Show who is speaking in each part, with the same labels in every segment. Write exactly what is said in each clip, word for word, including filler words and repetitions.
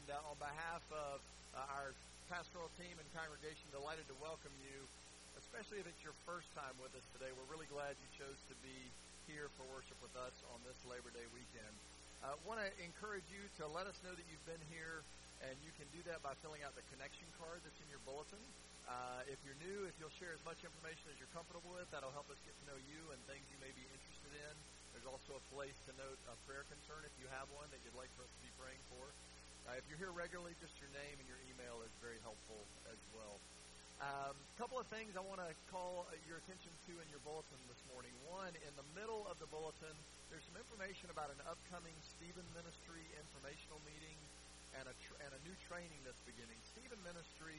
Speaker 1: And uh, on behalf of uh, our pastoral team and congregation, delighted to welcome you, especially if it's your first time with us today. We're really glad you chose to be here for worship with us on this Labor Day weekend. I uh, want to encourage you to let us know that you've been here, and you can do that by filling out the connection card that's in your bulletin. Uh, if you're new, if you'll share as much information as you're comfortable with, that'll help us get to know you and things you may be interested in. There's also a place to note a prayer concern if you have one that you'd like for us to be praying for. Uh, if you're here regularly, just your name and your email is very helpful as well. A um, couple of things I want to call your attention to in your bulletin this morning. One, in the middle of the bulletin, there's some information about an upcoming Stephen Ministry informational meeting and a, tr- and a new training that's beginning. Stephen Ministry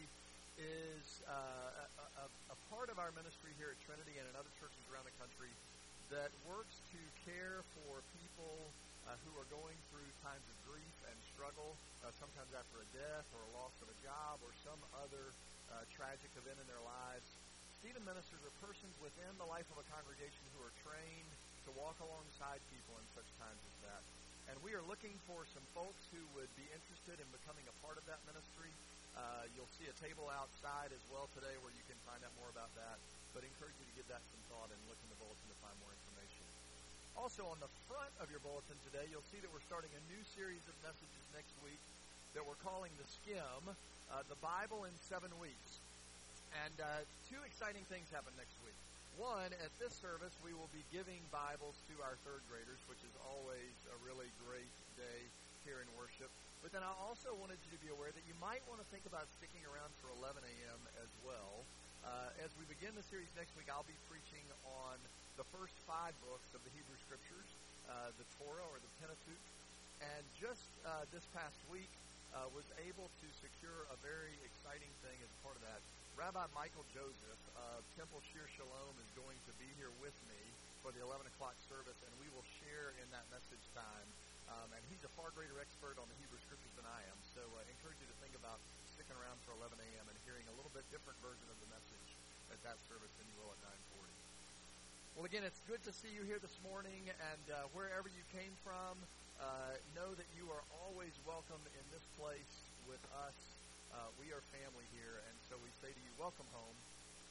Speaker 1: is uh, a, a, a part of our ministry here at Trinity and in other churches around the country that works to care for people uh, who are going through times of grief and struggle, uh, sometimes after a death or a loss of a job or some other uh, tragic event in their lives. Stephen ministers are persons within the life of a congregation who are trained to walk alongside people in such times as that. And we are looking for some folks who would be interested in becoming a part of that ministry. Uh, you'll see a table outside as well today where you can find out more about that. But I encourage you to give that some thought and look in the bulletin to find more information. Also, on the front of your bulletin today, you'll see that we're starting a new series of messages next week that we're calling The Skim, uh, the Bible in seven weeks. And uh, two exciting things happen next week. One, at this service, we will be giving Bibles to our third graders, which is always a really great day here in worship. But then I also wanted you to be aware that you might want to think about sticking around for eleven a.m. as well. Uh, as we begin the series next week, I'll be preaching on the first five books of the Hebrew Scriptures, uh, the Torah or the Pentateuch. And just uh, this past week, uh, was able to secure a very exciting thing as a part of that. Rabbi Michael Joseph of Temple Shir Shalom is going to be here with me for the eleven o'clock service, and we will share in that message time. Um, and he's a far greater expert on the Hebrew Scriptures than I am, so I uh, encourage you to think about sticking around for eleven a.m. and hearing a little bit different version of the message at that service than you will at nine forty. Well, again, it's good to see you here this morning, and uh, wherever you came from, uh, know that you are always welcome in this place with us. Uh, we are family here, and so we say to you, welcome home.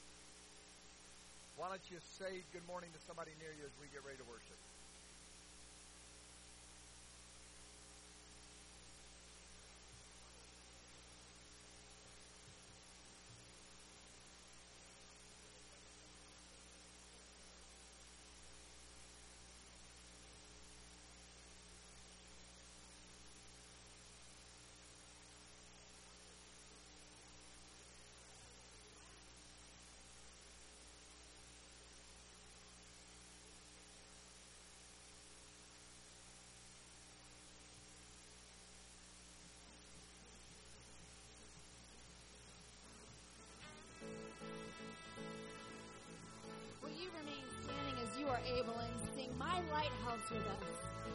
Speaker 1: Why don't you say good morning to somebody near you as we get ready to worship?
Speaker 2: You are able and sing My Lighthouse with us.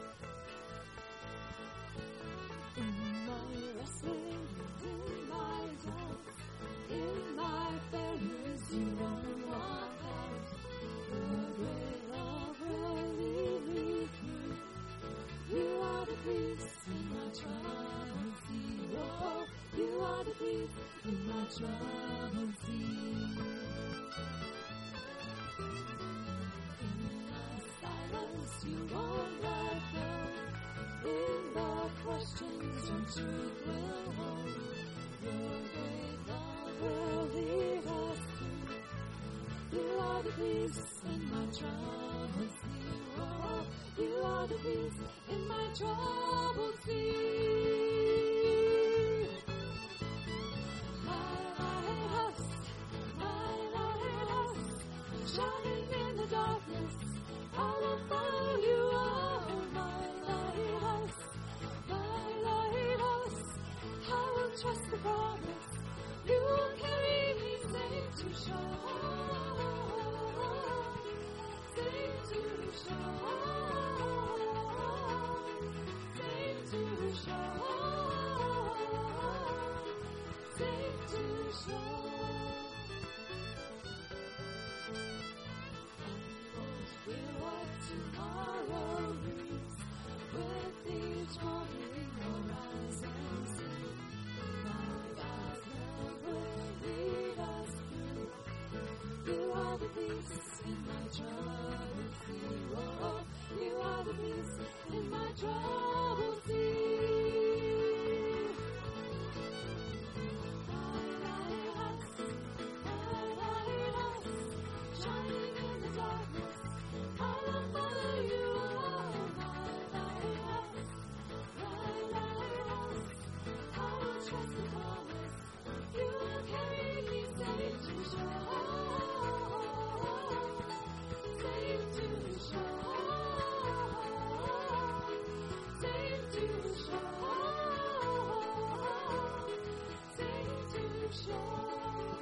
Speaker 2: In my wrestling, in my doubts, in my failures, you won't walk out. The great love will lead me through. You are the peace in my troubled sea. Oh, you are the peace in my troubled sea. You won't let go. In the questions, your truth will hold. Your great love will lead us through. You are the peace in my troubled sea. Oh, you are the peace in my troubled sea. My lighthouse, my lighthouse, shining in the darkness. I will follow you, oh, my lighthouse, my lighthouse. I will trust the promise. You will carry me safe to shore, safe to shore, safe to shore, safe to shore. What tomorrow brings, with each morning horizon seen. peace in my troubled sea. Oh, you are the peace in my troubled sea. My lighthouse, my lighthouse, shining in the darkness, I will follow you. Oh, my lighthouse, my lighthouse, I will trust the promise. You will carry me safe to shore, safe to shore, safe to shore, safe to shore.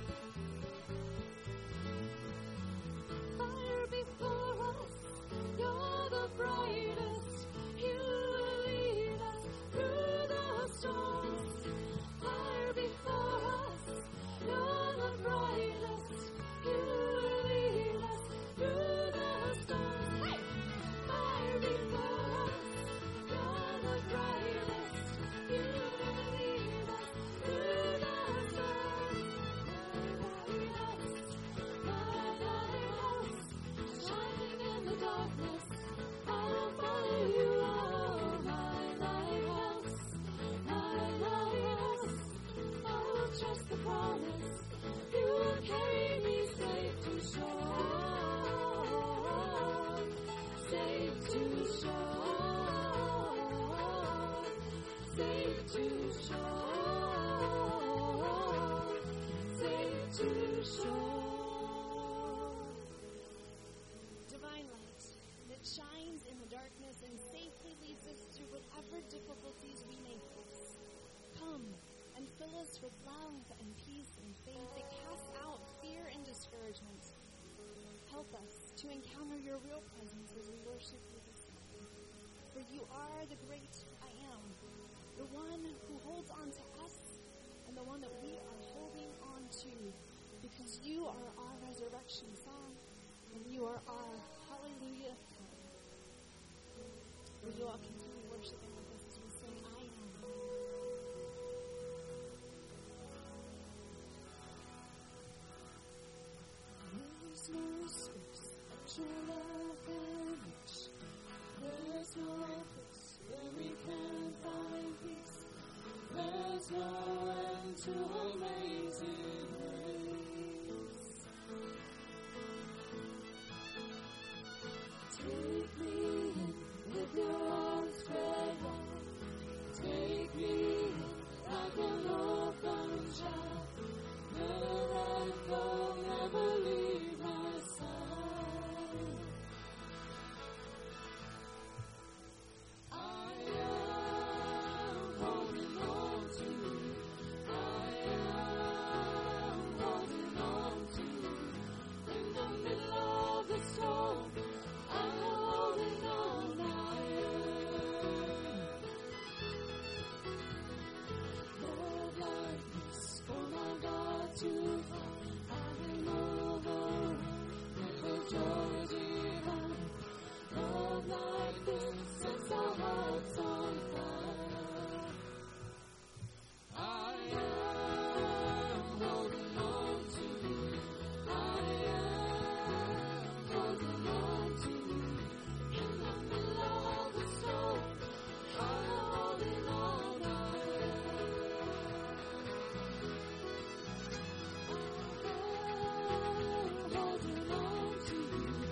Speaker 2: Fire before us, you're the brightest. You will lead us through the storms. Fire before us, you're the brightest. You will lead us through the storms. Hey! Fire before us, you're the brightest. You will lead us through the storms. My lighthouse, shining in the darkness, I will follow you. Oh, my lighthouse, my lighthouse, I will trust the promise. You will carry me safe to shore, safe to shore, safe to shore, safe to shore.
Speaker 3: Divine light that shines in the darkness and safely leads us through whatever difficulties we may face. Come and fill us with love and peace and faith that casts out fear and discouragement. Help us to encounter your real presence as we worship you this morning. For you are the great I am, the one who holds on to us and the one that we are holding on to, because you are our resurrection song and you are our hallelujah song. Will you all continue worshiping with us as we sing I am?
Speaker 2: There's no space that your love can reach. There's no place where we can find peace. There's no end to amazing grace. Take me in with your arms spread wide. Take me in like an open child. Never let go, never leave my side. I am holding on to you. I am holding on to you. In the middle of the storm, I'm holding on. I am. Lord, like this, for my God to fall, I am overwhelmed like a joy divine. Love like this sets our hearts on fire. I am holding on to you. I am holding on to you. In the middle of the storm, I'm holding on. I am holding on to you.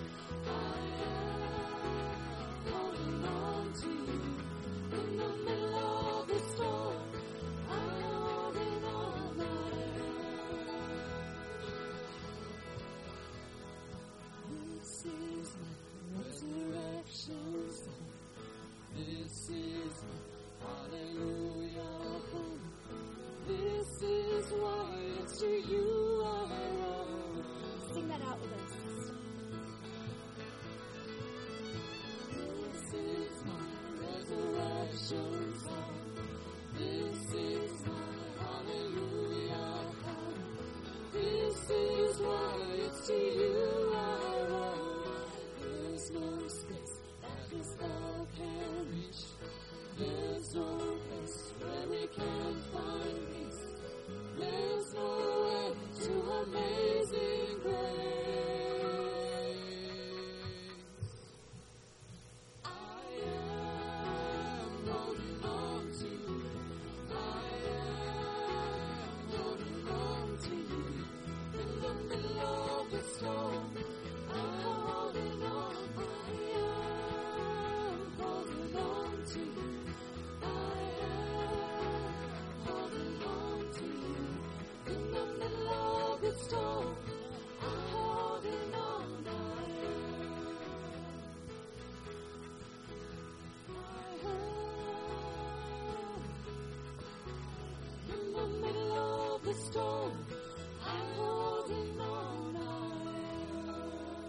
Speaker 2: stone. I'm holding on. I am.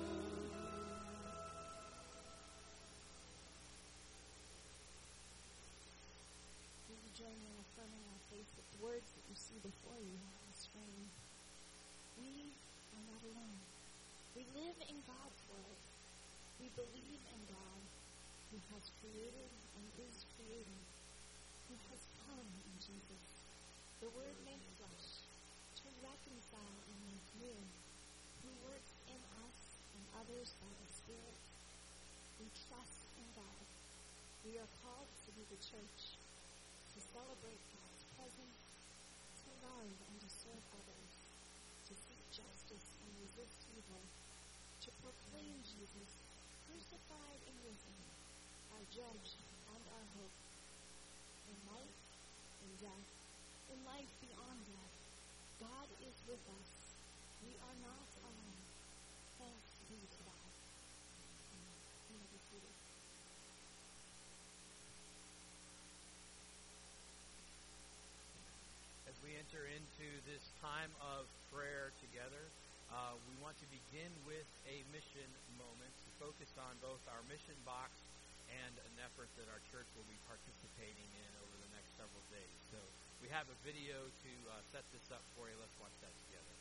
Speaker 3: Will you join me in affirming our faith with the words that you see before you on the screen? We are not alone. We live in God's world. We believe in God, who has created and is creating, who has come in Jesus, the Word made flesh, to reconcile and make new, who works in us and others by the Spirit. We trust in God. We are called to be the church, to celebrate God's presence, to love and to serve others, to seek justice and resist evil, to proclaim Jesus, crucified and risen, our judge and our hope, in life, in death, in life beyond death. God is with us. We are not alone. Thanks be to God. Amen. You may be seated.
Speaker 1: As we enter into this time of prayer together, uh, we want to begin with a mission moment to focus on both our mission box and an effort that our church will be participating in over the next several days. So we have a video to uh, set this up for you. Let's watch that together.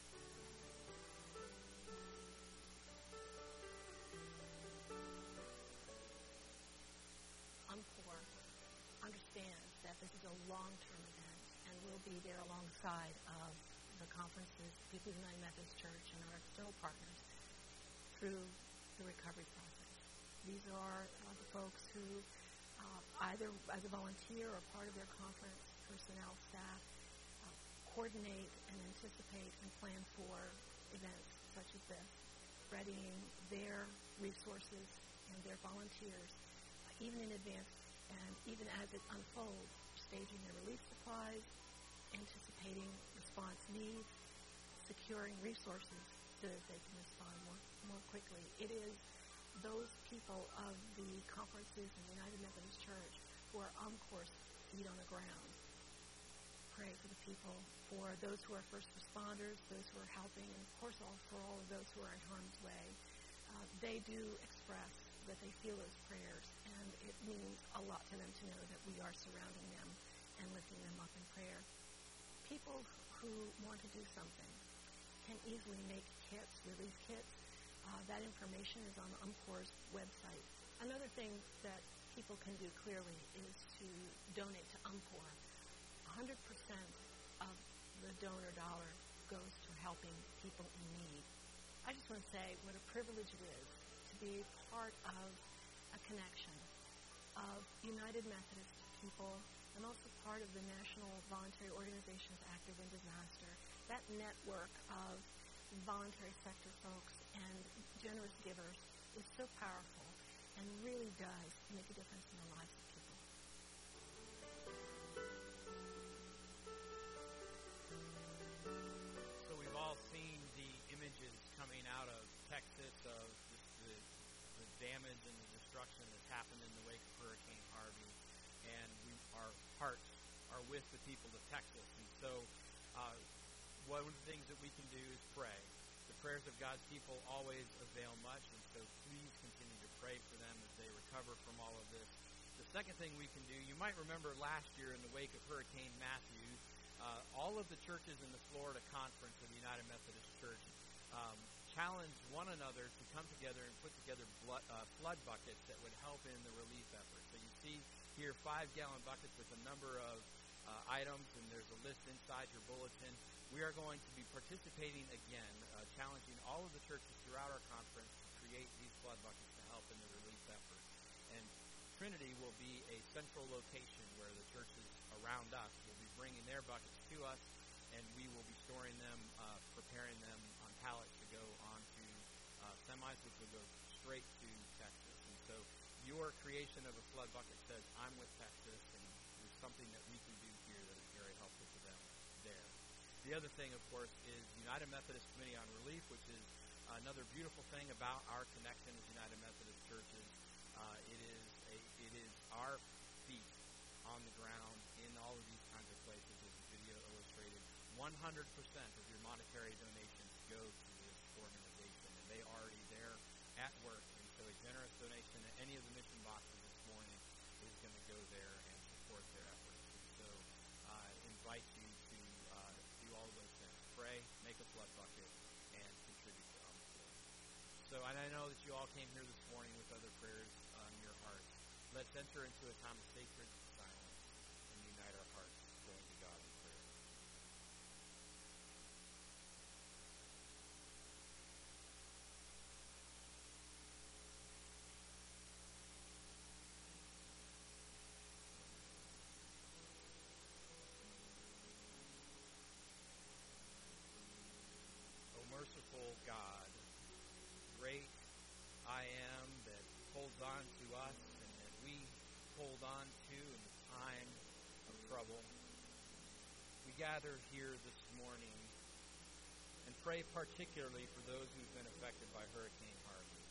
Speaker 4: UMCOR understands that this is a long-term event, and we'll be there alongside of the conferences, People's United Methodist Church, and our external partners through the recovery process. These are uh, the folks who, uh, either as a volunteer or part of their conference personnel staff, uh, coordinate and anticipate and plan for events such as this, readying their resources and their volunteers, uh, even in advance and even as it unfolds, staging their relief supplies, anticipating response needs, securing resources so that they can respond more, more quickly. It is those people of the conferences in the United Methodist Church who are UMCOR's feet on the ground. Pray for the people, for those who are first responders, those who are helping, and of course all for all of those who are in harm's way. Uh, they do express that they feel those prayers, and it means a lot to them to know that we are surrounding them and lifting them up in prayer. People who want to do something can easily make kits, relief kits. Uh, that information is on UMCOR's website. Another thing that people can do clearly is to donate to UMCOR. one hundred percent of the donor dollar goes to helping people in need. I just want to say what a privilege it is to be part of a connection of United Methodist people and also part of the National Voluntary Organizations Active in Disaster. That network of voluntary sector folks and generous givers is so powerful and really does make a difference in the lives of people.
Speaker 1: So we've all seen the images coming out of Texas of the, the, the damage and the destruction that's happened in the wake of Hurricane Harvey, and we, our hearts are with the people of Texas. And so uh, one of the things that we can do is pray. The prayers of God's people always avail much, and so please continue to pray for them as they recover from all of this. The second thing we can do, you might remember last year in the wake of Hurricane Matthew, uh, all of the churches in the Florida Conference of the United Methodist Church um, challenged one another to come together and put together blood, uh, flood buckets that would help in the relief effort. So you see here five-gallon buckets with a number of uh, items, and there's a list inside your bulletin. We are going to be participating again, uh, challenging all of the churches throughout our conference to create these flood buckets to help in the relief effort. And Trinity will be a central location where the churches around us will be bringing their buckets to us, and we will be storing them, uh, preparing them on pallets to go onto uh, semis, which will go straight to Texas. And so your creation of a flood bucket says, I'm with Texas, and there's something that we can do here that is very helpful to them there. The other thing, of course, is United Methodist Committee on Relief, which is another beautiful thing about our connection as United Methodist churches. Uh, it is a, it is our feet on the ground in all of these kinds of places, as the video illustrated. one hundred percent of your monetary donations go to this organization, and they are already there at work. And so a generous donation to any of the mission boxes this morning is going to go there and support their efforts. And so I invite you to uh, do all of those things. Pray, make a flood bucket, and contribute to Omniflow. So, and I know that you all came here this morning with other prayers on your hearts. Let's enter into a time of sacred silence and unite our hearts going to God in prayer. O merciful God, great I am that holds on to us and that we hold on to in the time of trouble. We gather here this morning and pray particularly for those who've been affected by Hurricane Harvey.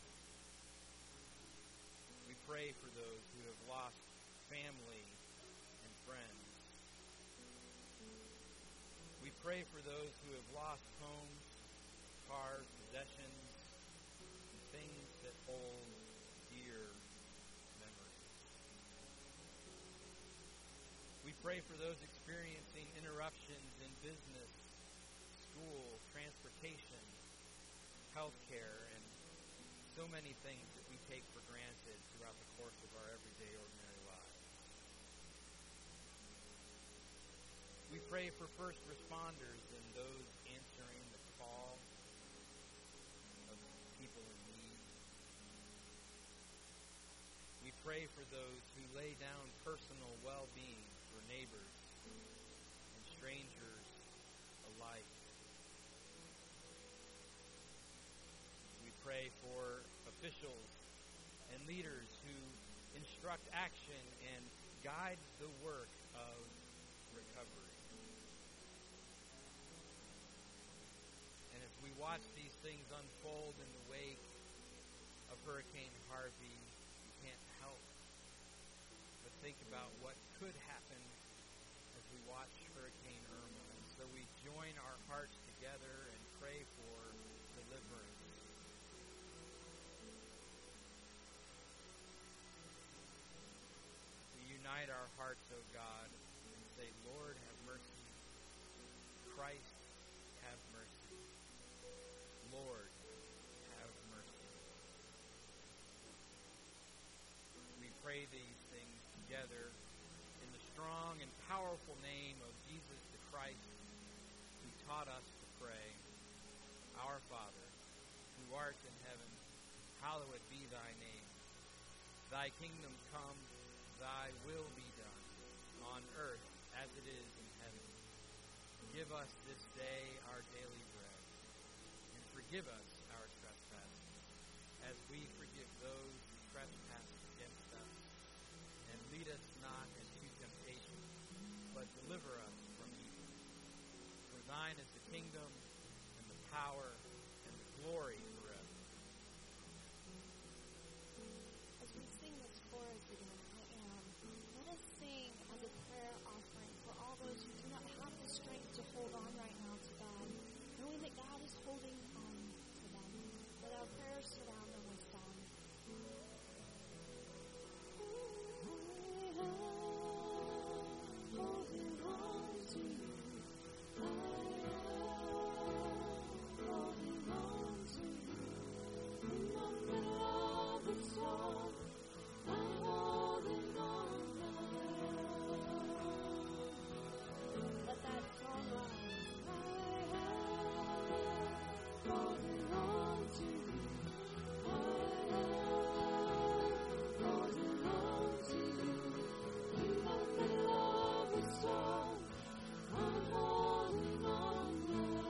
Speaker 1: We pray for those who have lost family and friends. We pray for those who have lost homes, cars, possessions, and things that hold dear memories. We pray for those experiencing interruptions in business, school, transportation, healthcare, and so many things that we take for granted throughout the course of our everyday, ordinary lives. We pray for first responders and those answering the call of people in need. We pray for those who lay down personal well-being for neighbors and strangers alike. We pray for officials and leaders who instruct action and guide the work of recovery. And as we watch these things unfold in the wake of Hurricane Harvey, we can't help but think about what could happen as we watch Hurricane Irma. And so we join our hearts together and pray for deliverance. We unite our hearts, O God, and say, Lord, have mercy. Christ, have mercy. Lord, have mercy. We pray these things together in the strong and powerful name of Jesus the Christ, who taught us to pray. Our Father, who art in heaven, hallowed be thy name. Thy kingdom come, thy will be done, on earth as it is in heaven. Give us this day our daily bread, and forgive us our trespasses, as we forgive those who trespass against us. And lead us not into temptation, but deliver us from evil. For thine is the kingdom, and the power, and the glory forever.
Speaker 3: As we sing this chorus again, I am, let us sing as a prayer offering for all those who do not have the strength to hold on right now to God, knowing that God is holding on to them. Let our prayers surround them with song. Holding on to you. I am holding on to you. In the middle of the storm, I'm holding on now. Let that song rise. I am holding on to you. I am holding on to you. In the middle of the storm, I'm holding on now.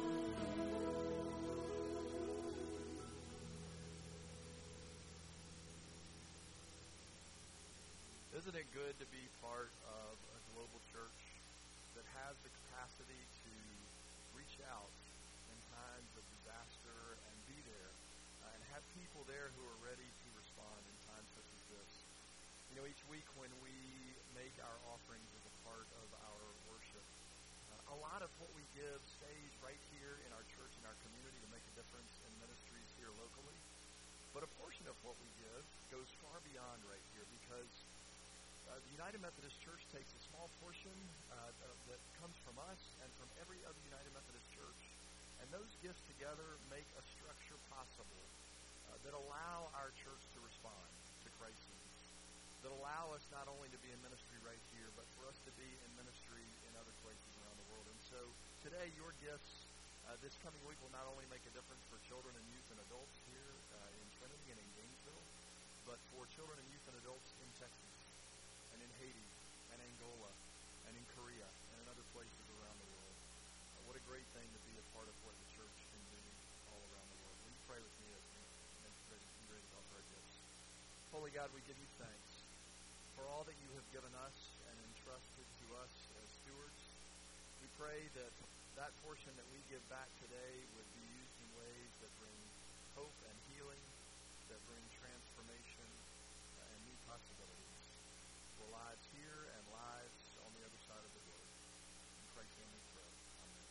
Speaker 1: Isn't it good to be part of a global church that has the capacity to reach out in times of disaster and be there uh, and have people there who are ready to respond in times such as this? You know, each week when we make our offerings as a part of our worship, uh, a lot of what we give stays right here in our church, in our community, to make a difference in ministries here locally. But a portion of what we give goes far beyond right here, because uh, the United Methodist Church takes a small portion uh, that, that comes from us and from every other United Methodist church, and those gifts together make a structure possible uh, that allow our church to respond to crises, that allow us not only to be in ministry right here, but for us to be in ministry in other places around the world. And so today, your gifts uh, this coming week will not only make a difference for children and youth and adults here uh, in Trinity and in Gainesville, but for children and youth and adults in Texas and in Haiti and Angola and in Korea and in other places around the world. Uh, what a great thing to be a part of what the church can do all around the world. Will you pray with me as we make ready, be ready to offer our gifts? Holy God, we give you thanks for all that you have given us and entrusted to us as stewards. We pray that that portion that we give back today would be used in ways that bring hope and healing, that bring transformation uh, and new possibilities for lives here and lives on the other side of the world. In Christ's name we pray. Amen.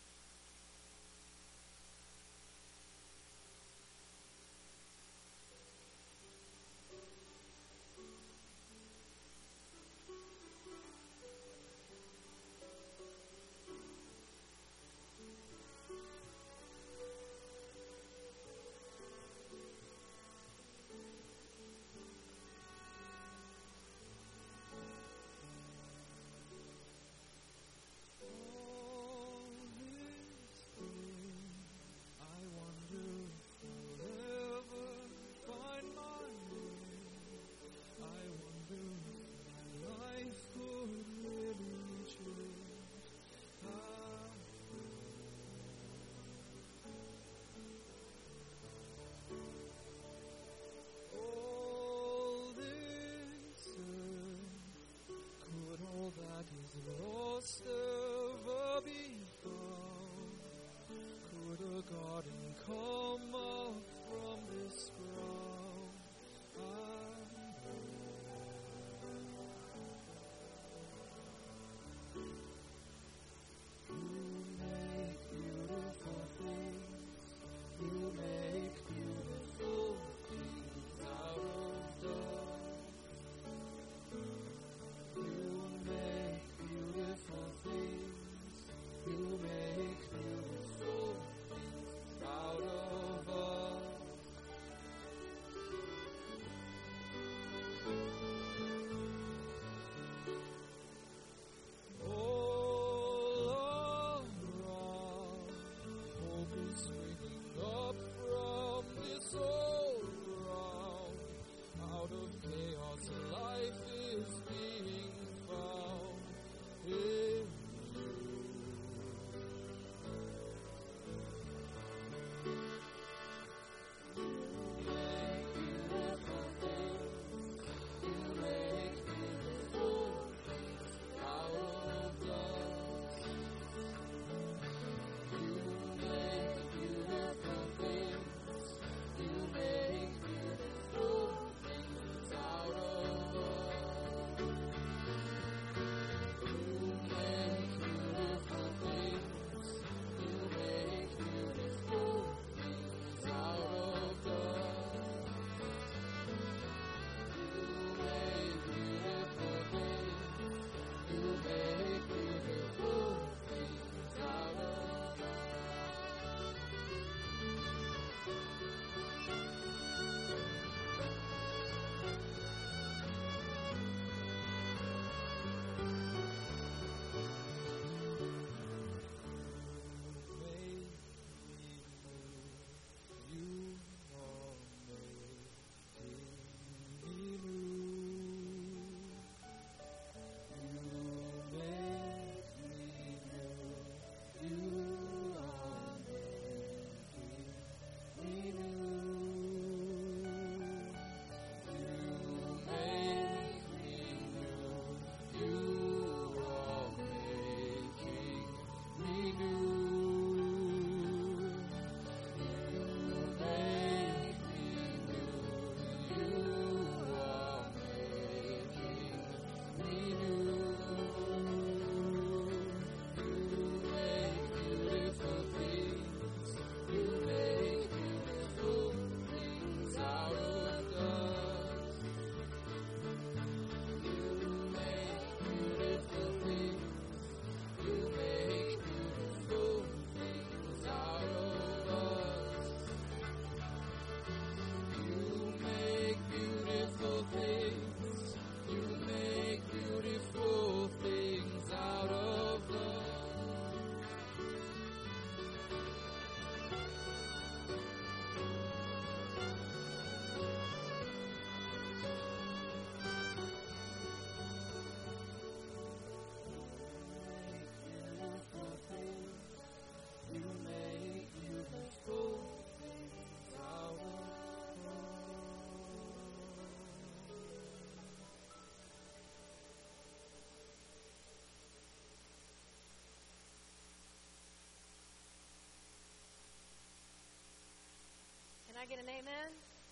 Speaker 4: I get an amen?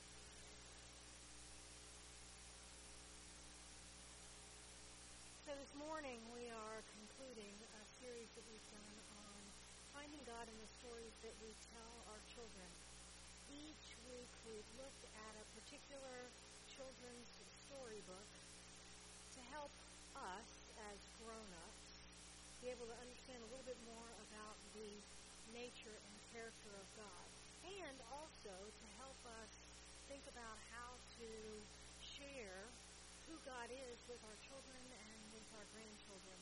Speaker 4: So this morning we are concluding a series that we've done on finding God in the stories that we tell our children. Each week we've looked at a particular children's storybook to help us as grown-ups be able to understand a little bit more about the nature and character of God, and also to help us think about how to share who God is with our children and with our grandchildren.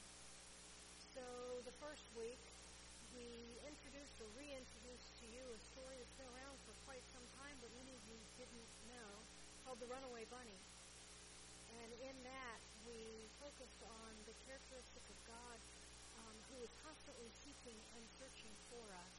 Speaker 4: So the first week, we introduced or reintroduced to you a story that's been around for quite some time, but many of you didn't know, called The Runaway Bunny. And in that, we focused on the characteristic of God um, who is constantly seeking and searching for us.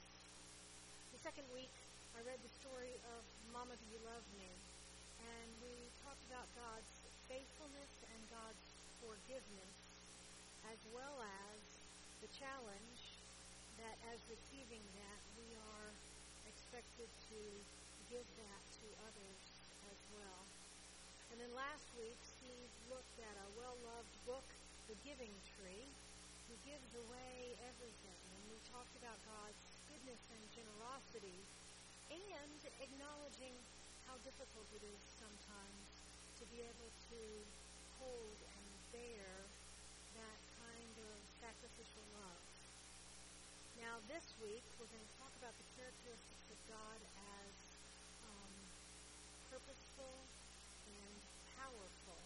Speaker 4: The second week, I read the story of Mama, Do You Love Me? And we talked about God's faithfulness and God's forgiveness, as well as the challenge that as receiving that, we are expected to give that to others as well. And then last week, Steve looked at a well-loved book, The Giving Tree, who gives away everything. And we talked about God's goodness and generosity, and acknowledging how difficult it is sometimes to be able to hold and bear that kind of sacrificial love. Now, this week, we're going to talk about the characteristics of God as um, purposeful and powerful.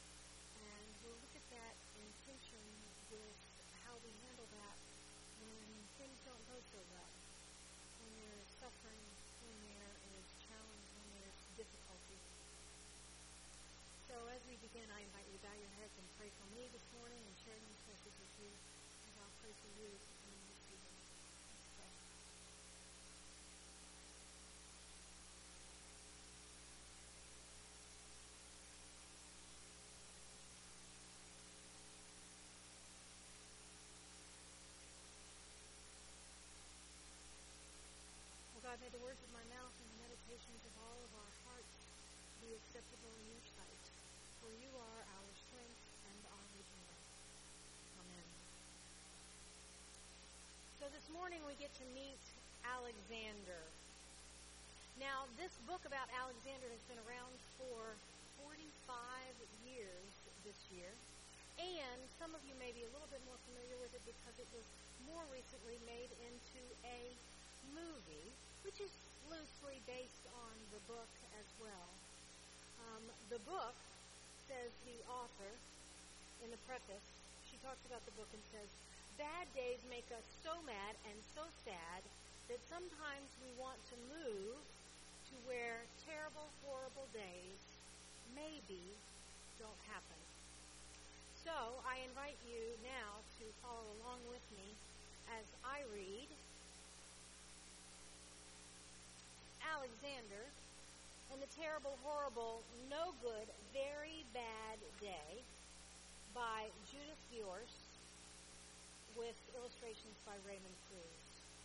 Speaker 4: And we'll look at that in tension with how we handle that when things don't go so well, when there is suffering, when there is challenge, when there is difficulty. So as we begin, I invite you to bow your heads and pray for me this morning and share these messages with you, and I'll pray for you in this evening. Let's pray. Oh God, may the words of my mouth and the meditations of all of our hearts be acceptable in your sight. For you are our strength and our Redeemer. Amen. So this morning we get to meet Alexander. Now, this book about Alexander has been around for forty-five years this year. And some of you may be a little bit more familiar with it because it was more recently made into a movie, which is loosely based on the book as well. Um, the book, says the author in the preface, she talks about the book and says, bad days make us so mad and so sad that sometimes we want to move to where terrible, horrible days maybe don't happen. So I invite you now to follow along with me as I read Alexander and the Terrible, Horrible, No Good, Very Bad Day by Judith Bjorst with illustrations by Raymond Cruz.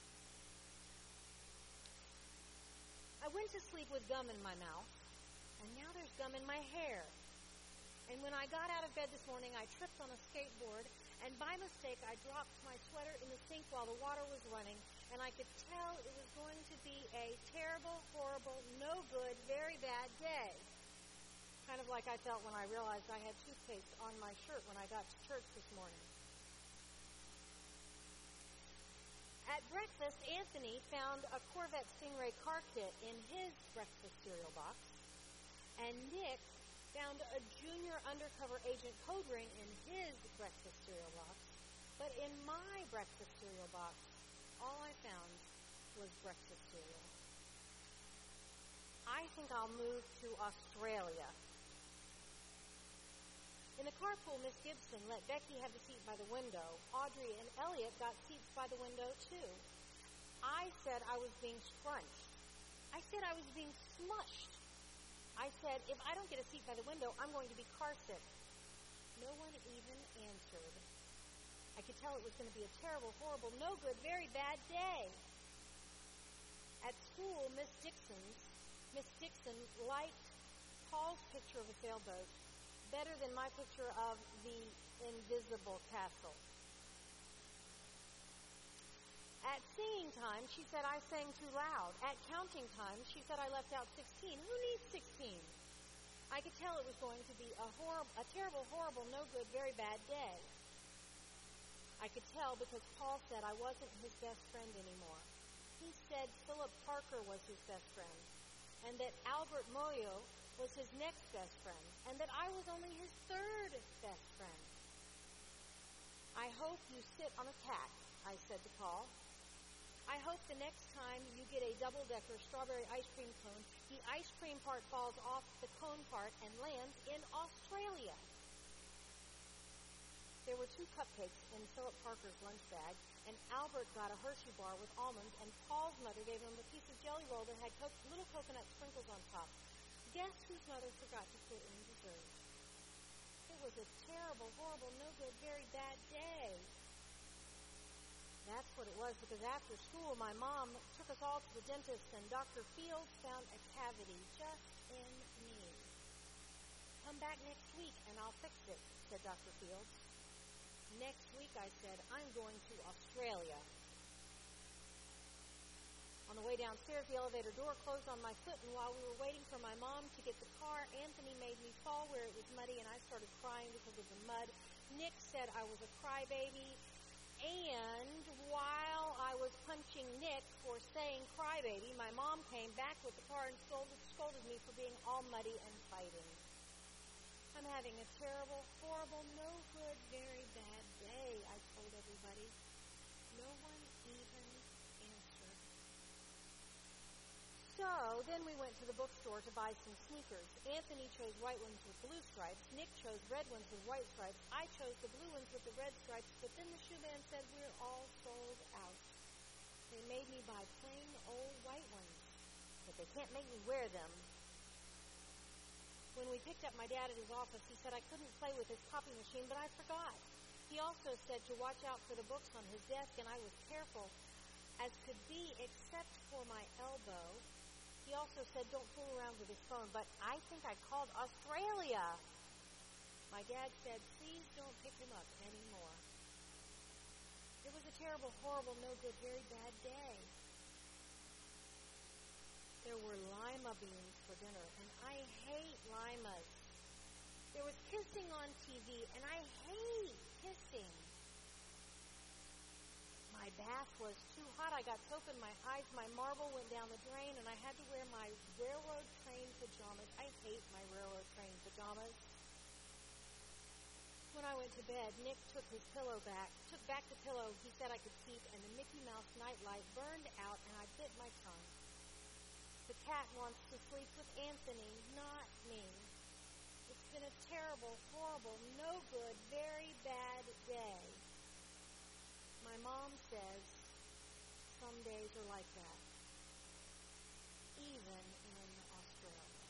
Speaker 4: I went to sleep with gum in my mouth, and now there's gum in my hair. And when I got out of bed this morning, I tripped on a skateboard, and by mistake, I dropped my sweater in the sink while the water was running, and I could tell it was going to be a terrible, horrible, no good, very bad day. Kind of like I felt when I realized I had toothpaste on my shirt when I got to church this morning. At breakfast, Anthony found a Corvette Stingray car kit in his breakfast cereal box, and Nick found a junior undercover agent code ring in his breakfast cereal box. But in my breakfast cereal box, all I found was breakfast cereal. I think I'll move to Australia. In the carpool, Miss Gibson let Becky have the seat by the window. Audrey and Elliot got seats by the window, too. I said I was being scrunched. I said I was being smushed. I said, if I don't get a seat by the window, I'm going to be car sick. No one even answered. I could tell it was going to be a terrible, horrible, no good, very bad day. At school, Miss Dixon's Miss Dixon liked Paul's picture of a sailboat better than my picture of the invisible castle. At singing time, she said I sang too loud. At counting time, she said I left out sixteen. Who needs sixteen? I could tell it was going to be a horrible, a terrible, horrible, no good, very bad day. I could tell because Paul said I wasn't his best friend anymore. He said Philip Parker was his best friend, and that Albert Moyo was his next best friend, and that I was only his third best friend. I hope you sit on a tack, I said to Paul. I hope the next time you get a double-decker strawberry ice cream cone, the ice cream part falls off the cone part and lands in Australia. There were two cupcakes in Philip Parker's lunch bag, and Albert got a Hershey bar with almonds, and Paul's mother gave him a piece of jelly roll that had co- little coconut sprinkles on top. Guess whose mother forgot to put in dessert? It was a terrible, horrible, no good, very bad day. That's what it was, because after school, my mom took us all to the dentist, and Doctor Fields found a cavity just in me. Come back next week, and I'll fix it, said Doctor Fields. Next week, I said, I'm going to Australia. On the way downstairs, the elevator door closed on my foot, and while we were waiting for my mom to get the car, Anthony made me fall where it was muddy, and I started crying because of the mud. Nick said I was a crybaby, and while I was punching Nick for saying crybaby, my mom came back with the car and scolded, scolded me for being all muddy and fighting. I'm having a terrible, horrible, no good, very bad day, I told everybody. No one even answered. So then we went to the bookstore to buy some sneakers. Anthony chose white ones with blue stripes. Nick chose red ones with white stripes. I chose the blue ones with the red stripes, but then the shoe man said we're all sold out. They made me buy plain old white ones, but they can't make me wear them. When we picked up my dad at his office, he said I couldn't play with his copy machine, but I forgot. He also said to watch out for the books on his desk, and I was careful as could be, except for my elbow. He also said don't fool around with his phone, but I think I called Australia. My dad said, please don't pick him up anymore. It was a terrible, horrible, no good, very bad day. There were lima beans for dinner, and I hate limas. There was kissing on T V, and I hate kissing. My bath was too hot. I got soap in my eyes. My marble went down the drain, and I had to wear my railroad train pajamas. I hate my railroad train pajamas. When I went to bed, Nick took his pillow back, took back the pillow he said I could keep, and the Mickey Mouse nightlight burned out, and I bit my tongue. The cat wants to sleep with Anthony, not me. It's been a terrible, horrible, no good, very bad day. My mom says some days are like that, even in Australia.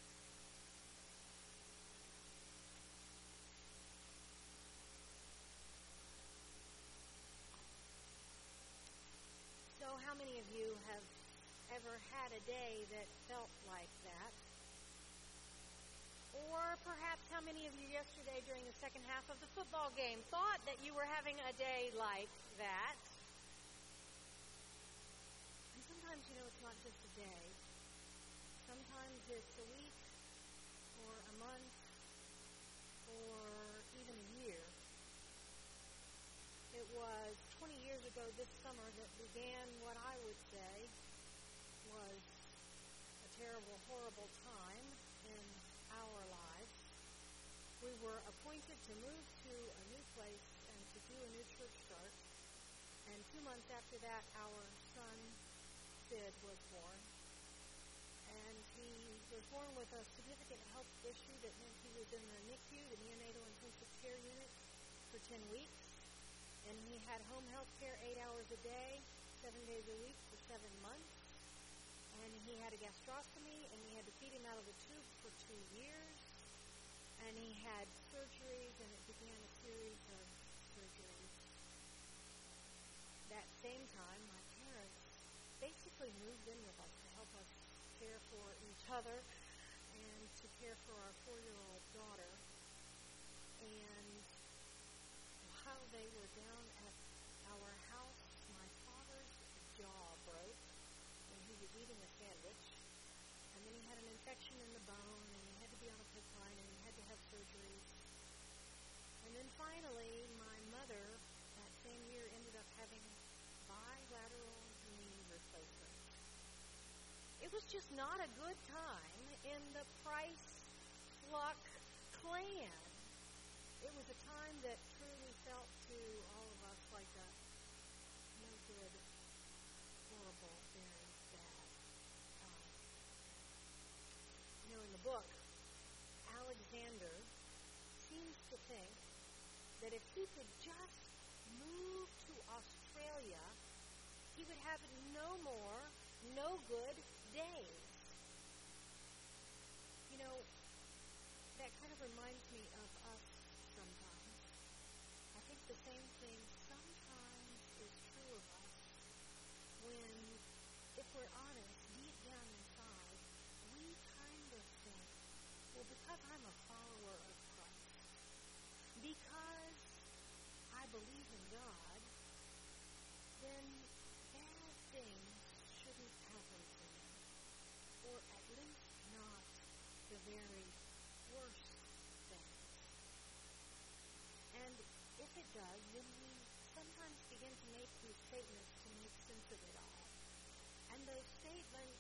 Speaker 4: So how many of you have ever had a day that felt like that? Or perhaps how many of you yesterday during the second half of the football game thought that you were having a day like that? And sometimes, you know, it's not just a day. Sometimes it's a week or a month or even a year. It was twenty years ago this summer that began what I would say was a terrible, horrible time in our lives. We were appointed to move to a new place and to do a new church start. And two months after that, our son, Sid, was born. And he was born with a significant health issue that meant he was in the N I C U, the neonatal intensive care unit, for ten weeks. And he had home health care eight hours a day, seven days a week for seven months. And he had a gastrostomy, and we had to feed him out of the tube for two years. And he had surgeries, and it began a series of surgeries. That same time, my parents basically moved in with us to help us care for each other and to care for our four-year-old daughter. And while they were down at our house, my father's jaw broke when he was eating a sandwich. And then he had an infection in the bone, and he had to be on a PICC line, and he had to have surgery. And then finally, my mother, that same year, ended up having bilateral knee replacement. It was just not a good time in the Price Fluck clan. It was a time that truly felt to all of us like a no good, horrible, very bad time. You know, in the book, Alexander seems to think that if he could just move to Australia, he would have no more no good days. You know, that kind of reminds me of us sometimes. I think the same thing sometimes is true of us when, if we're honest, deep down inside, we kind of think, well, because I'm a follower of Christ, because I believe in God, then bad things shouldn't happen to me, or at least not the very worst things. And if it does, then we sometimes begin to make these statements to make sense of it all. And those statements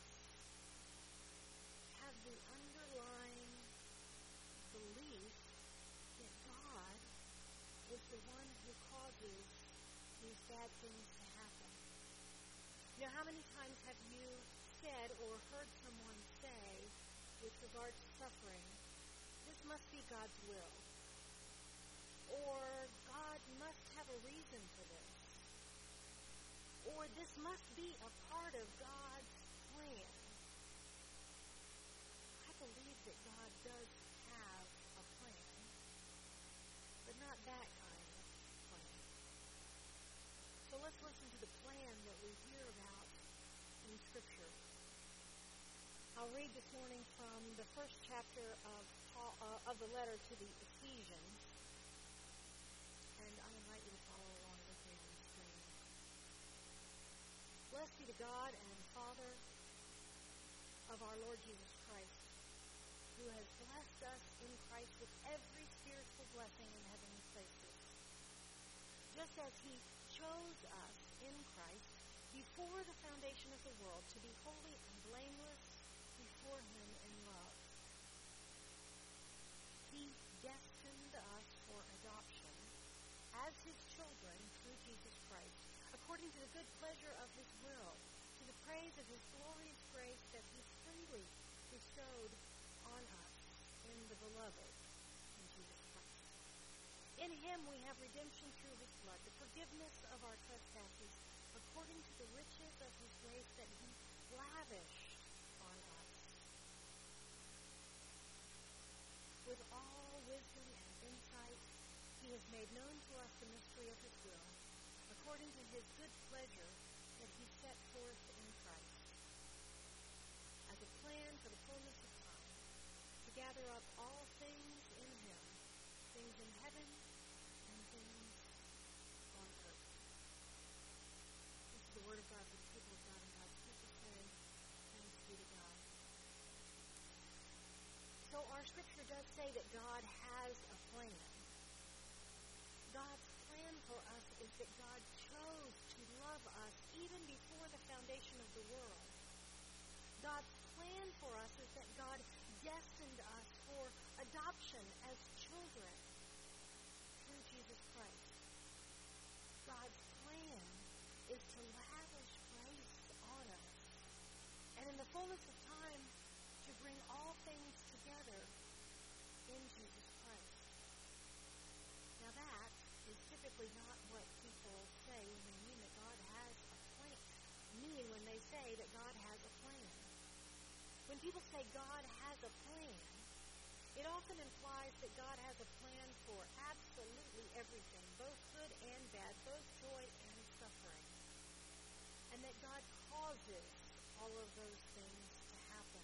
Speaker 4: have the underlying belief that God is the one who causes these bad things to happen. Now, how many times have you said or heard someone say, with regard to suffering, this must be God's will, or God must have a reason for this, or this must be a part of God's plan? I believe that God does have a plan, but not that kind of plan. So let's listen to the plan that we hear about in Scripture. I'll read this morning from the first chapter of Paul, uh, of the letter to the Ephesians, and I invite you to follow along with me on the screen. Blessed be the God and Father of our Lord Jesus Christ, who has blessed us in Christ with every spiritual blessing in heavenly places, just as He chose us in Christ before the foundation of the world to be holy and blameless before Him in love. He destined us for adoption as His children through Jesus Christ, according to the good pleasure of His will, to the praise of His glorious grace that He freely bestowed on us in the beloved, in Jesus Christ. In Him we have redemption through His blood, the forgiveness of our trespasses, according to the riches of His grace that He lavished on us. With all wisdom and insight, He has made known to us the mystery of His will, according to His good pleasure that He set forth in Christ, as a plan for the fullness of time, to gather up all things in Him, things in heaven and things on earth. This is the word of God for the people of God, and God's people say, thanks be to God. So our Scripture does say that God has a plan. God's plan for us is that God chose to love us even before the foundation of the world. God's plan for us is that God destined us for adoption as children through Jesus Christ. God's plan is to lavish grace on us, and in the fullness of time, to bring all things together in Jesus Christ. Now that is typically not what people say when they mean that God has a plan, mean when they say that God has a plan. When people say God has a plan, it often implies that God has a plan for absolutely everything, both good and bad, both joy and suffering, and that God causes all of those things to happen.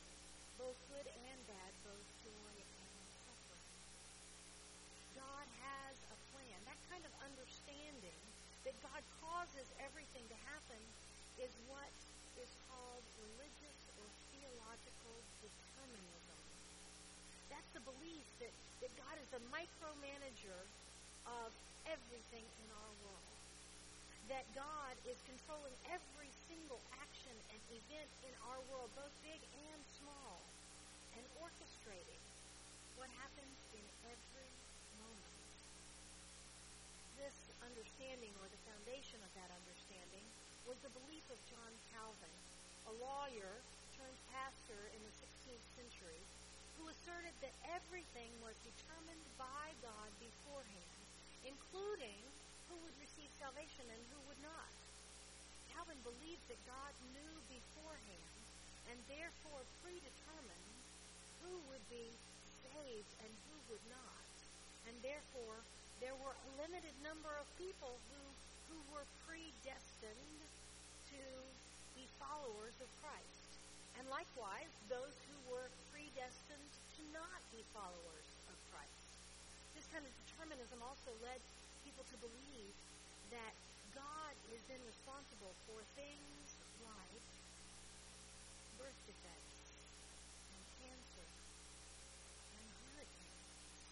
Speaker 4: both good and bad, both joy and suffering. God has a plan. That kind of understanding that God causes everything to happen is what is called religious or theological determinism. That's the belief that, that God is the micromanager of everything in our world. That God is controlling every single action and event in our world, both big and small, and orchestrating what happens in every moment. This understanding, or the foundation of that understanding, was the belief of John Calvin, a lawyer turned pastor in the sixteenth century, who asserted that everything was determined by God beforehand, including who would receive salvation and who would not. Calvin believed that God knew beforehand and therefore predetermined who would be saved and who would not. And therefore, there were a limited number of people who, who were predestined to be followers of Christ. And likewise, those who were predestined to not be followers of Christ. This kind of determinism also led people to believe that God is then responsible for things like birth defects and cancer and hurricanes.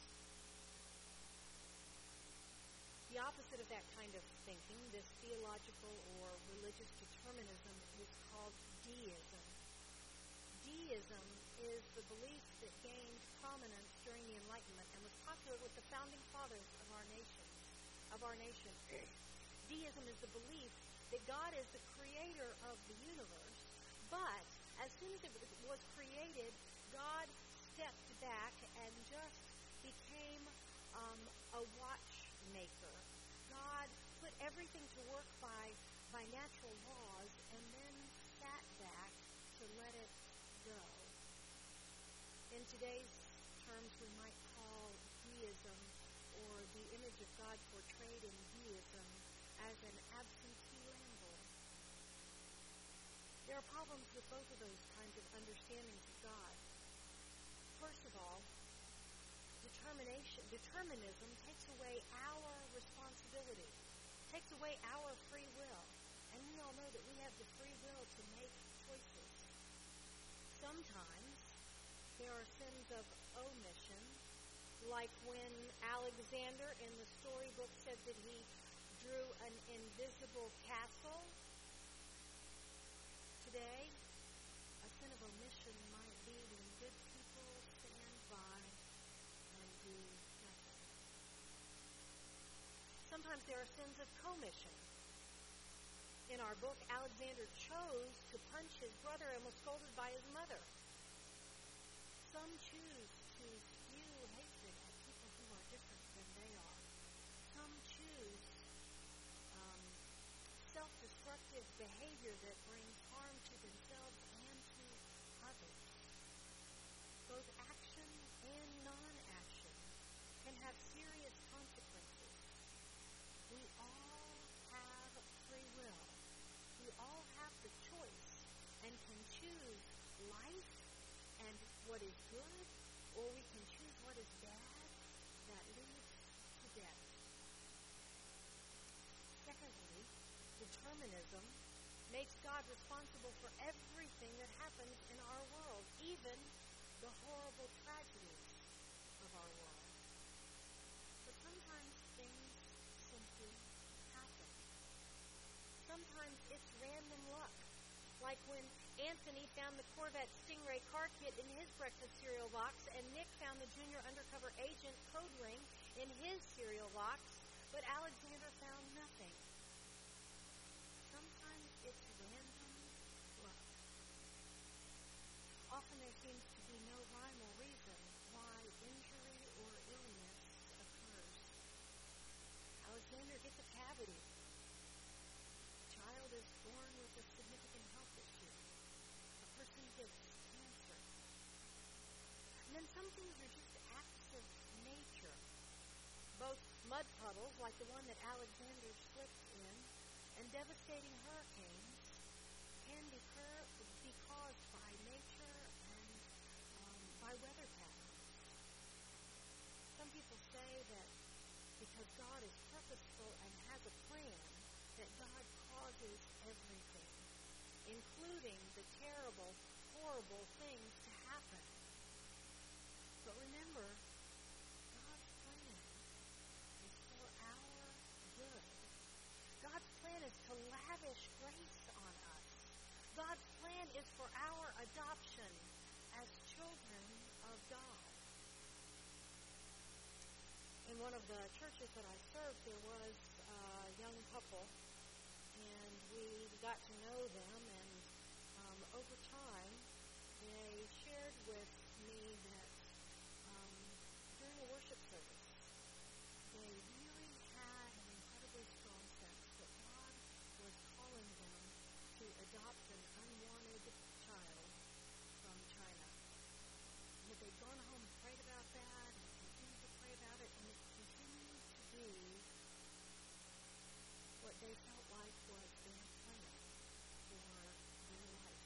Speaker 4: The opposite of that kind of thinking, this theological or religious determinism, is called deism. Deism is the belief that gained prominence during the Enlightenment and was popular with the founding fathers of our nation. Of our nation. Deism is the belief that God is the creator of the universe, but as soon as it was created, God stepped back and just became um, a watchmaker. God put everything to work by, by natural laws and then sat back to let it go. In today's terms, we might call deism, or the image of God portrayed in deism, as an absentee landlord. There are problems with both of those kinds of understandings of God. First of all, determination, determinism takes away our responsibility, takes away our free will. And we all know that we have the free will to make choices. Sometimes there are sins of omission, like when Alexander in the storybook said that he drew an invisible castle. Today, a sin of omission might be when good people stand by and do nothing. Sometimes there are sins of commission. In our book, Alexander chose to punch his brother and was scolded by his mother. Some choose to spew hatred at people who are different than they are. Some choose um, self-destructive behavior that brings harm to themselves and to others. Both action and non-action can have serious consequences. We all have free will. We all have the choice and can choose life and what is good, or we can choose what is bad that leads to death. Secondly, determinism makes God responsible for everything that happens in our world, even the horrible tragedies of our world. But sometimes things simply happen. Sometimes it's random luck, like when Anthony found the Corvette Stingray car kit in his breakfast cereal box, and Nick found the junior undercover agent code ring in his cereal box, but Alexander found nothing. Sometimes it's random luck. Often there seems to be no rhyme or reason why injury or illness occurs. Alexander gets a cavity. A child is born with a significant health issue. A person gets cancer. And then some things are just acts of nature. Both mud puddles, like the one that Alexander slipped in, and devastating hurricanes can be, cur- be caused by nature and by weather patterns. Some people say that because God is purposeful and has a plan, that God causes everything, including the terrible, horrible things to happen. But remember, God's plan is for our good. God's plan is to lavish grace on us. God's plan is for our adoption as children of God. In one of the churches that I served, there was a young couple, and we got to know them, and um, over time, they shared with me that um, during a worship service, they really had an incredibly strong sense that God was calling them to adopt an unwanted child from China. And that they'd gone home and prayed about that, and continued to pray about it, and it continued to be what they felt like was their plan for their life.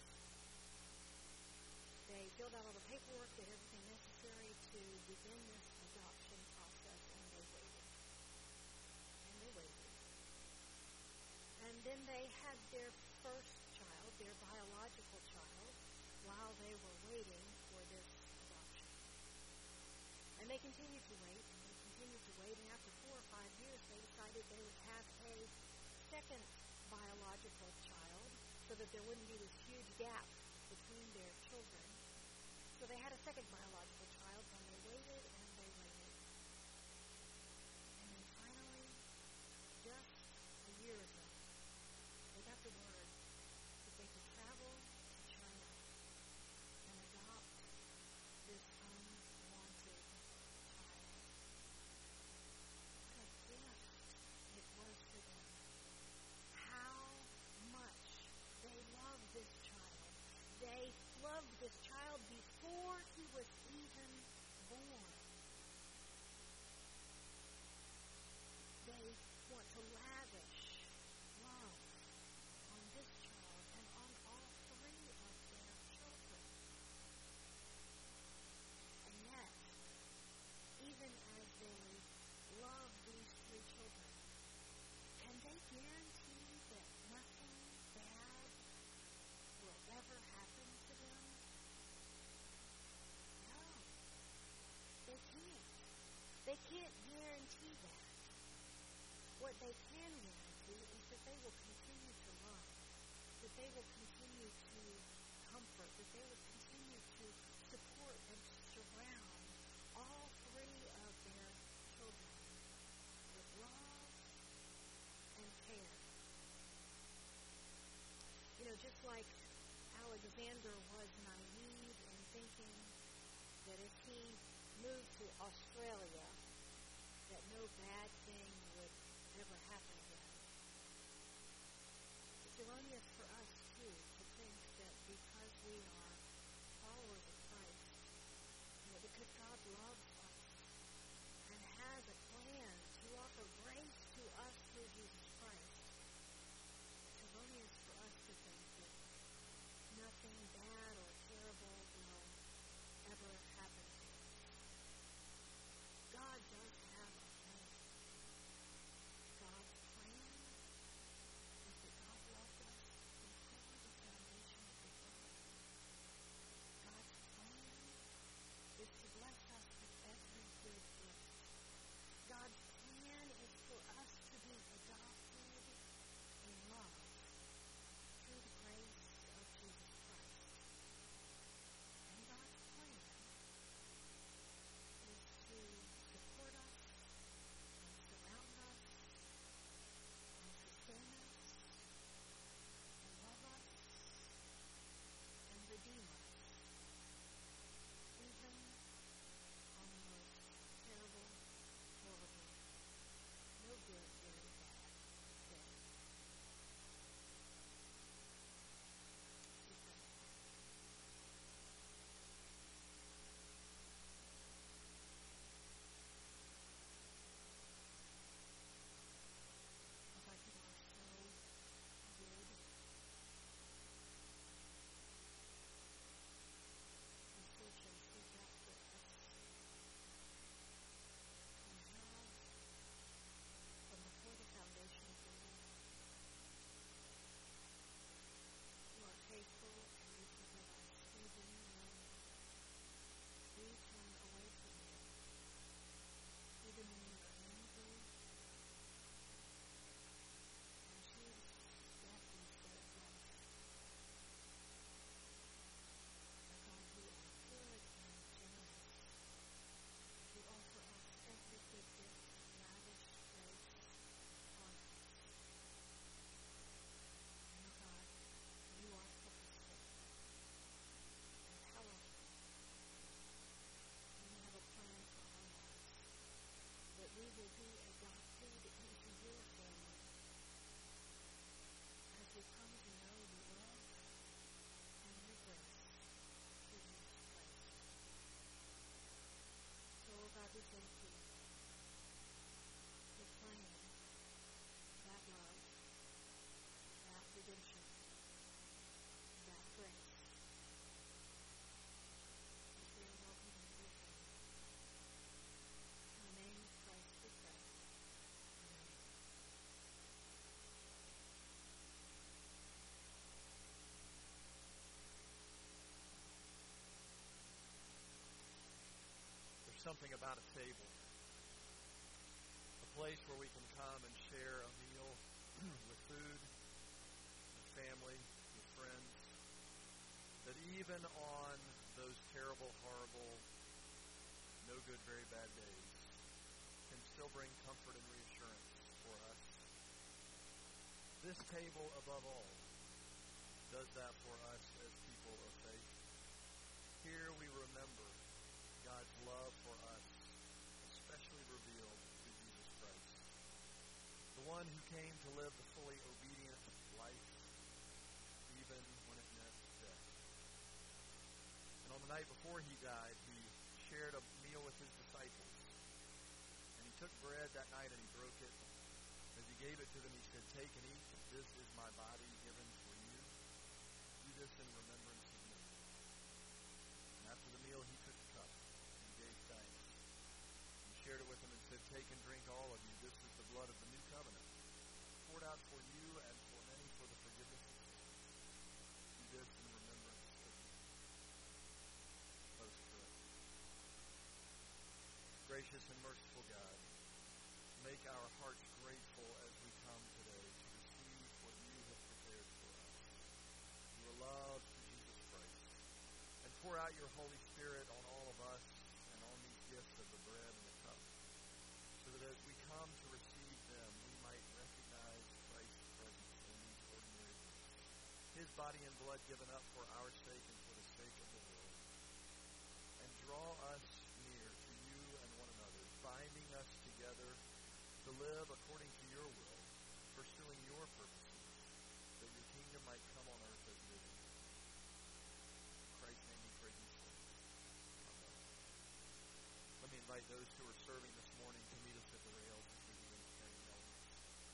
Speaker 4: They filled out all the paperwork, did everything necessary to begin this adoption process, and they waited. And they waited. And then they had their first child, their biological child, while they were waiting for this adoption. And they continued to wait, and they continued to wait, and after four or five years, they decided they would have a second biological child so that there wouldn't be this huge gap between their children. So they had a second biological child, and they waited and they waited. And then finally, just a year ago, they got the word that they could travel to China and adopt this unwanted child. What a gift it was for them. How much they loved this child. They loved this child before he was even born. They want to lavish love on this child and on all three of their children. And yet, even as they love these three children, can they guarantee that nothing bad will ever happen to them? No, they can't. They can't guarantee that. What they can guarantee is that they will continue to love, that they will continue to comfort, that they will continue to support and surround all three of their children with love and care. You know, just like Alexander was naive in thinking that if he moved to Australia, that no bad thing would ever happen again. It's erroneous for us, too, to think that because we are followers of Christ, you know, because God loves us and has a plan to offer grace to us through Jesus Christ, it's erroneous for us to think that nothing bad or terrible will ever happen to us. God does have a plan. God's plan is that God loved us before the foundation of the world. God's plan is to bless us with
Speaker 1: something about a table. A place where we can come and share a meal with food, with family, with friends. That even on those terrible, horrible, no good, very bad days can still bring comfort and reassurance for us. This table, above all, does that for us as people of faith. Here we remember God's love for us, especially revealed through Jesus Christ, the one who came to live the fully obedient life, even when it meant death. And on the night before he died, he shared a meal with his disciples. And he took bread that night and he broke it. As he gave it to them, he said, "Take and eat. This is my body given for you. Do this in remembrance of me." And after the meal, he took a cup and he gave thanks. He shared it with them and said, "Take and drink, all of you. This is the blood of the new covenant, poured out for you and for many for the forgiveness of sins. Do this in remembrance of me." Let us pray. Gracious and merciful God, make our hearts grateful as we come today to receive what you have prepared for us. Your love to Jesus Christ. And pour out your Holy Spirit on all of us and on these gifts of the bread and the cup, so that as we come to receive them, we might recognize Christ's presence in these ordinary gifts. His body and blood given up for our sake and for the sake of the world. And draw us near to you and one another, binding us together to live according to your will, pursuing your purposes, that your kingdom might come on earth as it is in heaven. In Christ's name we pray these things. Amen. Let me invite those who are serving this morning to meet us at the rails as we begin to carry the elements.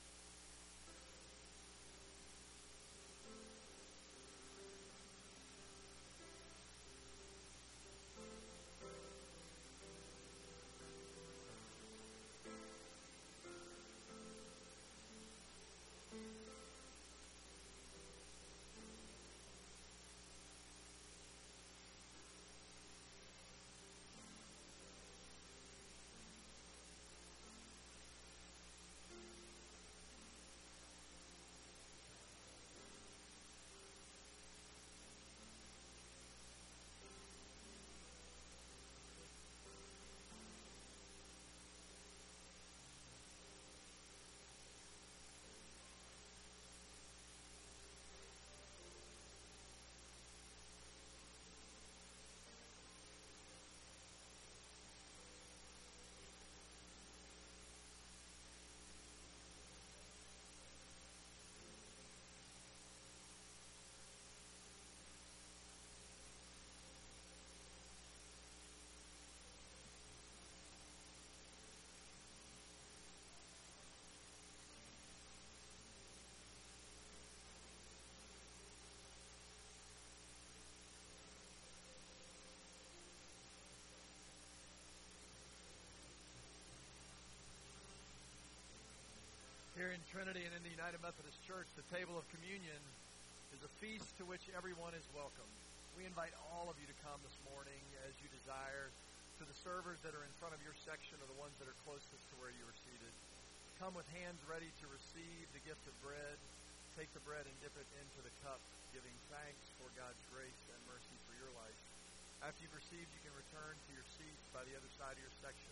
Speaker 1: Here in Trinity and in the United Methodist Church, the table of communion is a feast to which everyone is welcome. We invite all of you to come this morning as you desire. To the servers that are in front of your section or the ones that are closest to where you are seated, come with hands ready to receive the gift of bread. Take the bread and dip it into the cup, giving thanks for God's grace and mercy for your life. After you've received, you can return to your seats by the other side of your section.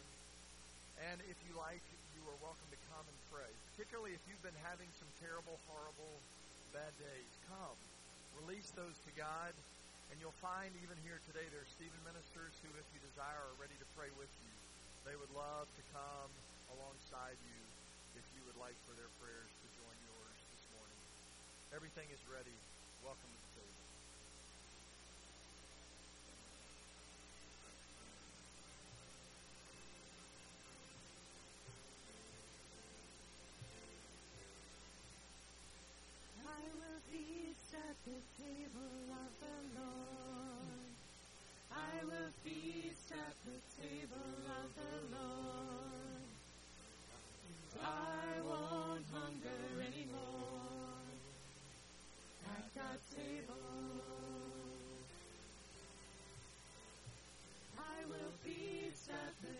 Speaker 1: And if you like, you are welcome to come and pray. Particularly if you've been having some terrible, horrible, bad days. Come. Release those to God. And you'll find even here today there are Stephen ministers who, if you desire, are ready to pray with you. They would love to come alongside you if you would like for their prayers to join yours this morning. Everything is ready. Welcome to the table.
Speaker 2: I will feast at the table of the Lord. I will feast at the table of the Lord. I won't hunger anymore at God's table. I will feast at the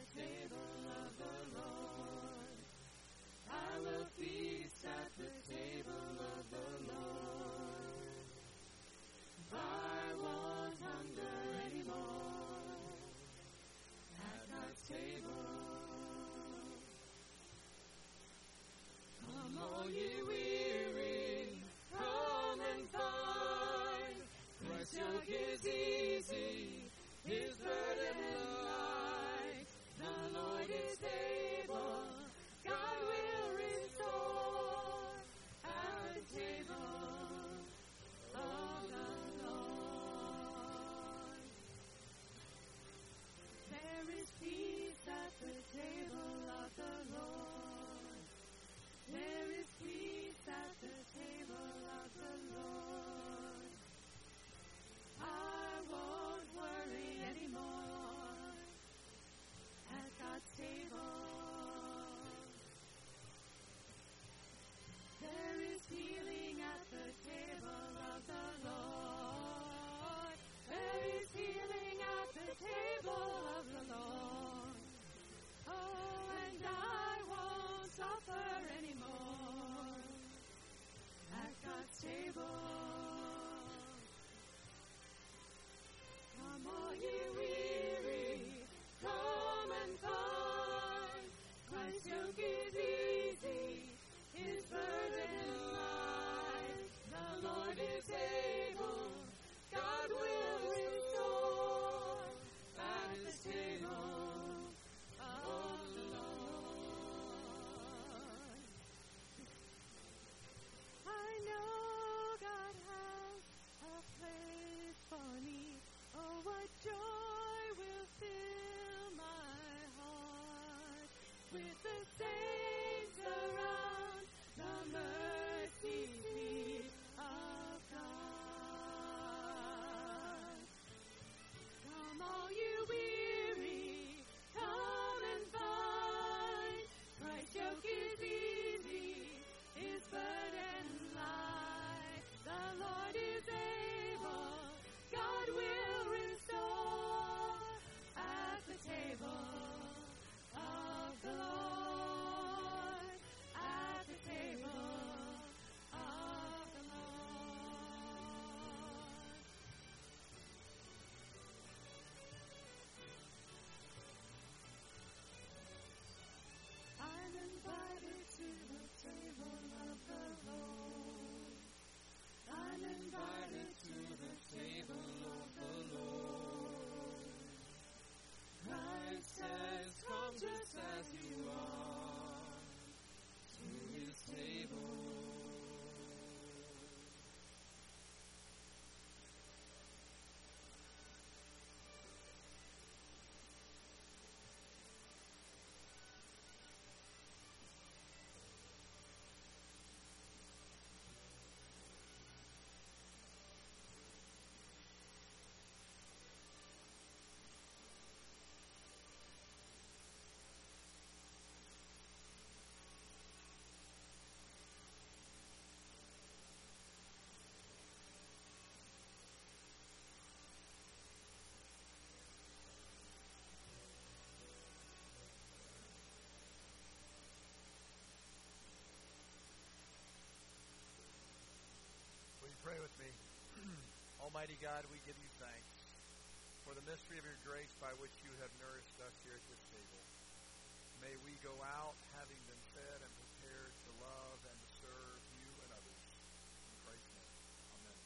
Speaker 1: Pray with me. Almighty God, we give you thanks for the mystery of your grace by which you have nourished us here at this table. May we go out having been fed and prepared to love and to serve you and others. In Christ's name, amen.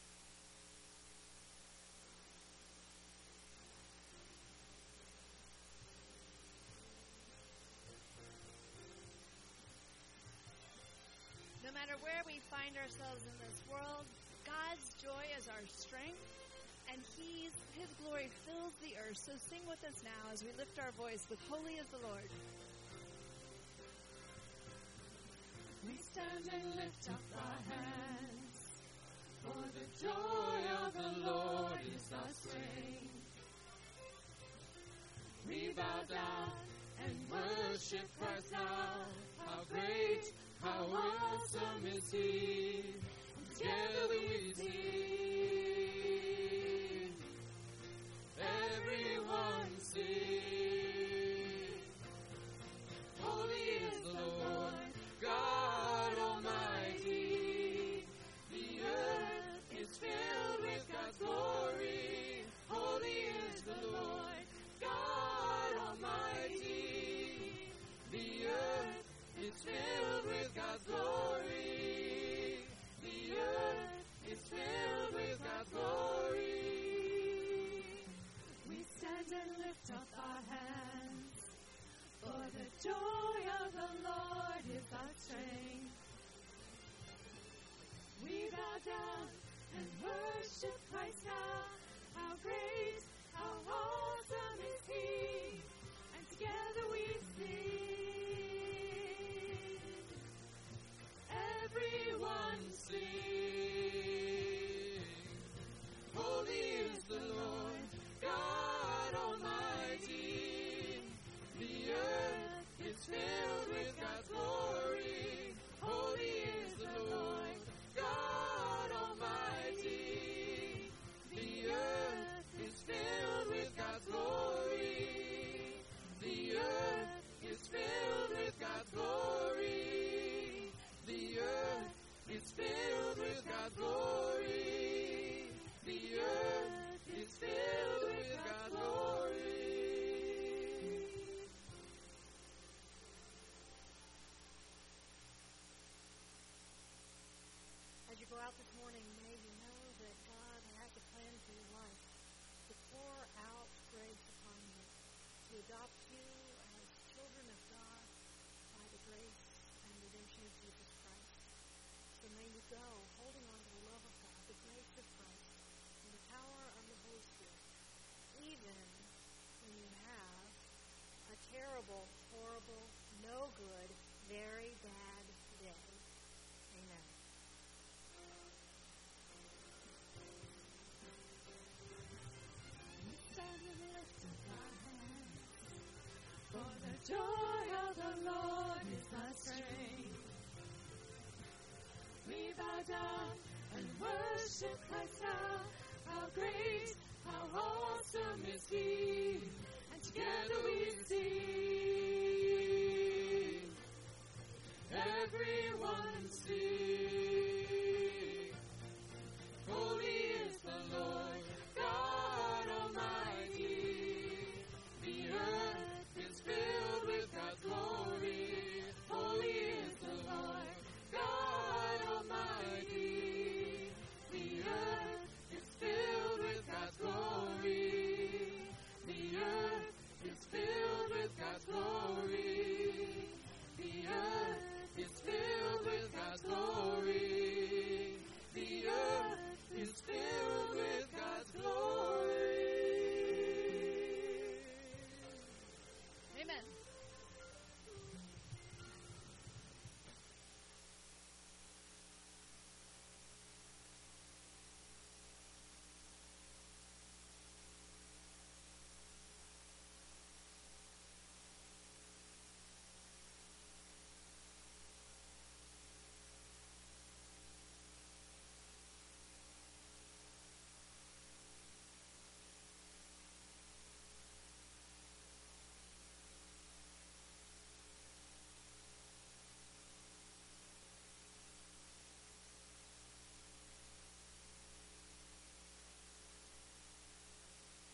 Speaker 3: No matter where we find ourselves in this world, God's joy is our strength, and He's, His glory fills the earth. So sing with us now as we lift our voice with Holy is the Lord.
Speaker 2: We stand and lift up our hands, for the joy of the Lord is our strength. We bow down and worship Christ now. How great, how awesome is He. Together we sing. Everyone sing. Holy is the Lord, God Almighty. The earth is filled with God's glory. Holy is the Lord, God Almighty. The earth is filled with God's glory. The earth is filled with God's glory. We stand and lift up our hands, for the joy of the Lord is our strength. We bow down and worship Christ now. How great, how awesome is He. And together we sing. Everyone sing. Holy is the Lord, God Almighty. The earth is filled with God's glory. Holy is the Lord, God Almighty. The earth is filled with God's glory. The earth is filled with God's glory. The earth is filled with God's glory. The earth is filled with God's glory.
Speaker 4: As you go out this morning, may you know that God has a plan for your life to pour out grace upon you, to adopt you as children of God by the grace and redemption of Jesus Christ. So may you go holding on to the love of God, the grace of Christ, and the power of the Holy Spirit, even when you have a terrible, horrible, no good, very bad day. Amen.
Speaker 2: We stand and lift up our hands, for the joy of the Lord is our strength. We bow down and worship Christ now. How great, how awesome is He. And together we sing. Everyone sing.